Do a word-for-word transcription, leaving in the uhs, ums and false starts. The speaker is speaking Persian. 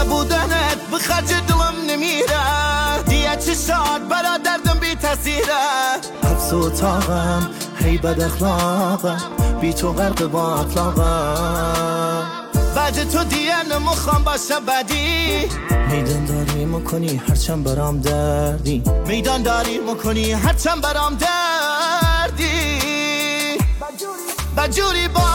نبودنت به خرج دلم نمیره دیگه چه شاد برا دردم بی تاثیره حبس و اتاقم هی بد اخلاقم بی تو غرق با اطلاقم بعد تو دیگه نمیخوام باشه بدی میدان داری مکنی هرچند برام دردی میدان داری مکنی هرچند برام دردی بجوری با